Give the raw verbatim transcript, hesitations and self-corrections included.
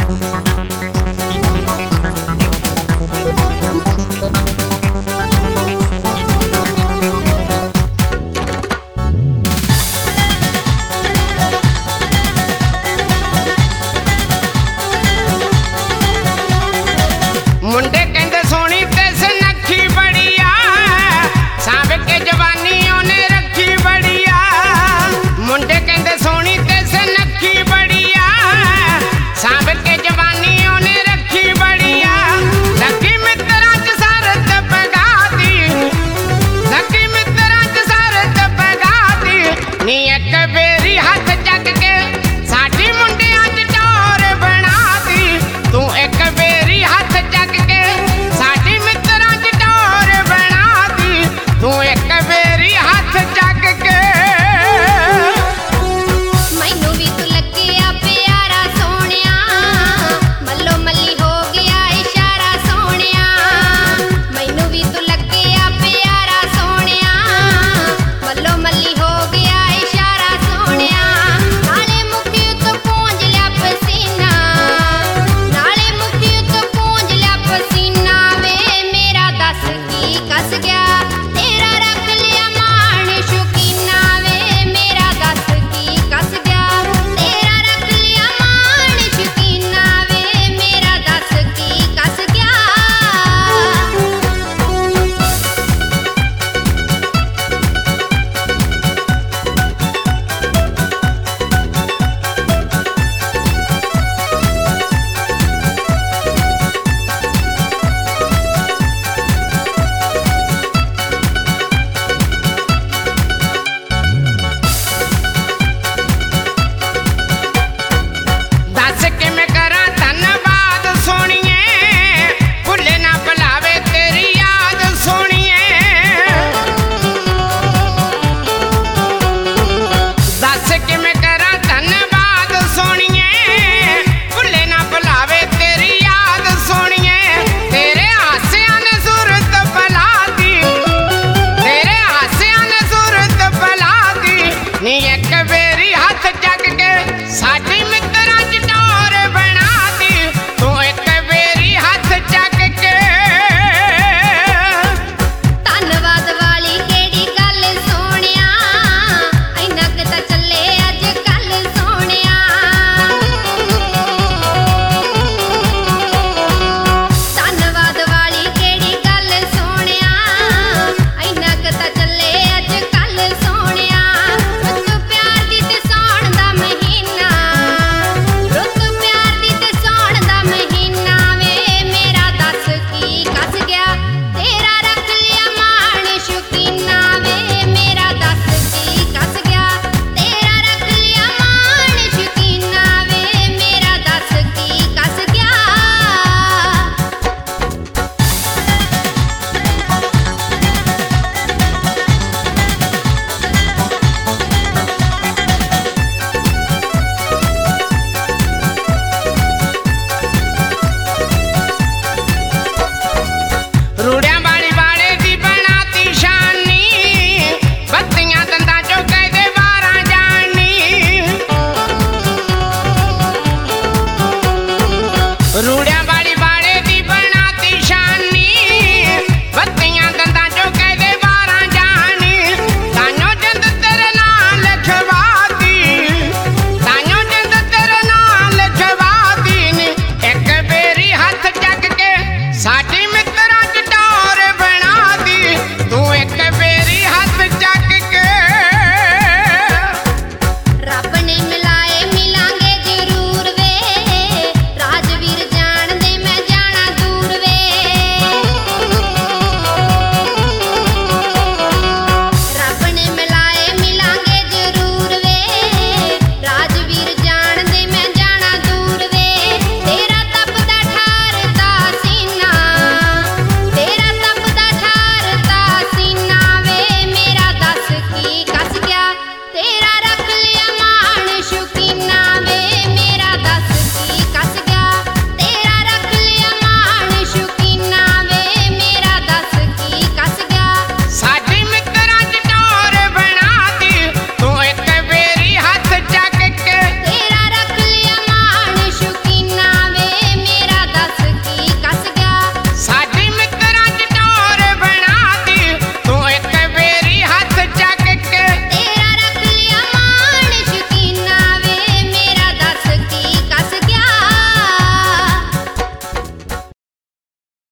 मुंडे कहते सोनी ते सुनखी बढ़िया, सांभ के जवानी ओने रखी बढ़िया। मुंडे कहते सोनी ते सुनखी बढ़िया, सांभ के जवानी ओने रखी बढ़िया। लकी मित्रा च सरत पगाती, लकी मित्रा च सरत पगाती। नी एक बेरी हाथ जग के साडी मुंडियां च टोर बनाती। तू एक बेरी हाथ जग के साडी मित्रा च टोर बनाती। तू एक बेरी हाथ जग के। मैनू भी तू लग्गिया प्यारा सोहणिया, मल्लो मल्ली हो गया इशारा सोहणिया। मैनू भी तू लग्गिया प्यारा सोहणिया, मल्लो मल्ली हो गया इशारा सोहणिया। नाले मुखी उत्तों पूंज लिया पसीना, नाले मुखी उत्तों पूंज लिया पसीना। वे मेरा दस की कस गया, तेरा रख लिया मान शौकीना। वे मेरा दस की कस गया, तेरा रख लिया मान शौकीना। वे मेरा दस की कस गया। दस के मैं करा धन्यवाद सोनिए, भुले ना भुलावे तेरी याद सोनिए। दस के मैं करा धन्यवाद सोनिए, भुले ना भुलावे तेरी याद सोनिए। तेरे हासियां ने सूरत भुलाती, तेरे हासियां ने सूरत भुलाती। नी एक बेरी हाथ जग के साडी मित्रा च टोर बनाती। तू एक बेरी हाथ जग के। ਧੰਨਵਾਦ ਵਾਲੀ ਕਿਹੜੀ ਗੱਲ ਸੋਹਣਿਆ, ਇੰਨਾ ਕੁ ਤਾਂ ਚੱਲੇ ਅੱਜ ਕੱਲ ਸੋਹਣਿਆ। ਧੰਨਵਾਦ ਵਾਲੀ ਕਿਹੜੀ ਗੱਲ ਸੋਹਣਿਆ, ਇੰਨਾ ਕੁ ਤਾਂ ਚੱਲੇ ਅੱਜ ਕੱਲ ਸੋਹਣਿਆ। ਰੁੱਤ ਪਿਆਰ ਦੀ ਤੇ ਸਾਉਣ ਦਾ ਮਹੀਨਾ, ਰੁੱਤ ਪਿਆਰ ਦੀ ਤੇ ਸਾਉਣ ਦਾ ਮਹੀਨਾ। ਵੇ ਮੇਰਾ ਦਸ ਕੀ ਕਸ ਗਿਆ, ਤੇਰਾ ਰੱਖ ਲਿਆ ਮਾਣ ਸ਼ੌਕੀਨਾ। ਵੇ ਮੇਰਾ ਦਸ ਕੀ ਕਸ ਗਿਆ, ਤੇਰਾ ਰੱਖ ਲਿਆ ਮਾਣ ਸ਼ੌਕੀਨਾ। ਵੇ ਮੇਰਾ ਦਸ ਕੀ ਕਸ ਗਿਆ। रूड़ियां वाली वाले दी बनाती शानी, बत्तियां दंदा चो कहदे बारां जानी। रूड़ियां